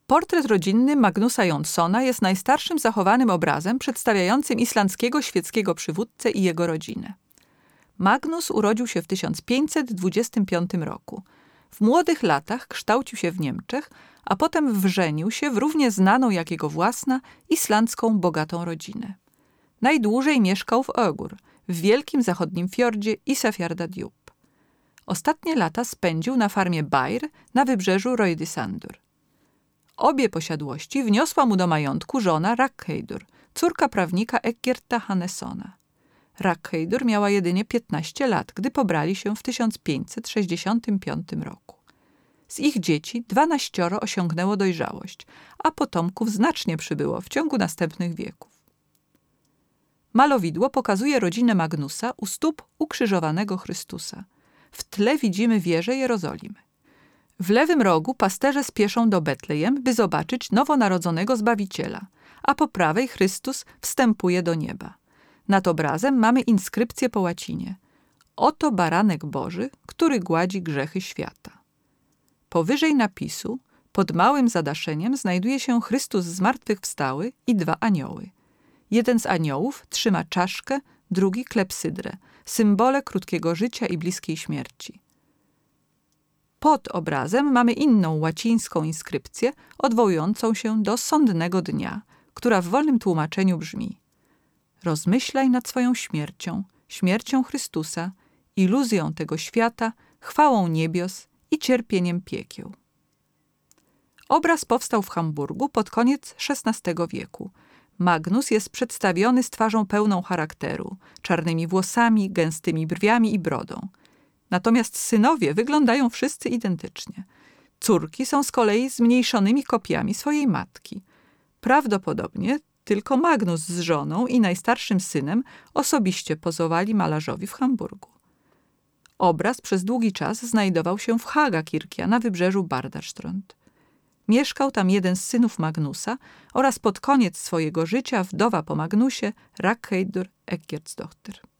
Portret rodzinny Magnusa Jonssona jest najstarszym zachowanym obrazem przedstawiającym islandzkiego świeckiego przywódcę i jego rodzinę. Magnus urodził się w 1525 roku. W młodych latach kształcił się w Niemczech, a potem wrzenił się w równie znaną jak jego własna islandzką bogatą rodzinę. Najdłużej mieszkał w Ögur, w wielkim zachodnim fiordzie Ísafjarðardjúp. Ostatnie lata spędził na farmie Bajr na wybrzeżu Rauðisandur. Obie posiadłości wniosła mu do majątku żona Ragnheiður, córka prawnika Eggerta Hannessona. Ragnheiður miała jedynie 15 lat, gdy pobrali się w 1565 roku. Z ich dzieci 12 osiągnęło dojrzałość, a potomków znacznie przybyło w ciągu następnych wieków. Malowidło pokazuje rodzinę Magnusa u stóp ukrzyżowanego Chrystusa. W tle widzimy wieżę Jerozolimy. W lewym rogu pasterze spieszą do Betlejem, by zobaczyć nowonarodzonego Zbawiciela, a po prawej Chrystus wstępuje do nieba. Nad obrazem mamy inskrypcję po łacinie. Oto baranek Boży, który gładzi grzechy świata. Powyżej napisu, pod małym zadaszeniem, znajduje się Chrystus zmartwychwstały i 2 anioły. Jeden z aniołów trzyma czaszkę, drugi klepsydrę, symbole krótkiego życia i bliskiej śmierci. Pod obrazem mamy inną łacińską inskrypcję odwołującą się do sądnego dnia, która w wolnym tłumaczeniu brzmi: rozmyślaj nad swoją śmiercią, śmiercią Chrystusa, iluzją tego świata, chwałą niebios i cierpieniem piekieł. Obraz powstał w Hamburgu pod koniec XVI wieku. Magnus jest przedstawiony z twarzą pełną charakteru, czarnymi włosami, gęstymi brwiami i brodą. Natomiast synowie wyglądają wszyscy identycznie. Córki są z kolei zmniejszonymi kopiami swojej matki. Prawdopodobnie tylko Magnus z żoną i najstarszym synem osobiście pozowali malarzowi w Hamburgu. Obraz przez długi czas znajdował się w Hagakirkja na wybrzeżu Bardarströnd. Mieszkał tam jeden z synów Magnusa oraz pod koniec swojego życia wdowa po Magnusie Ragnheiður Eggertsdóttir.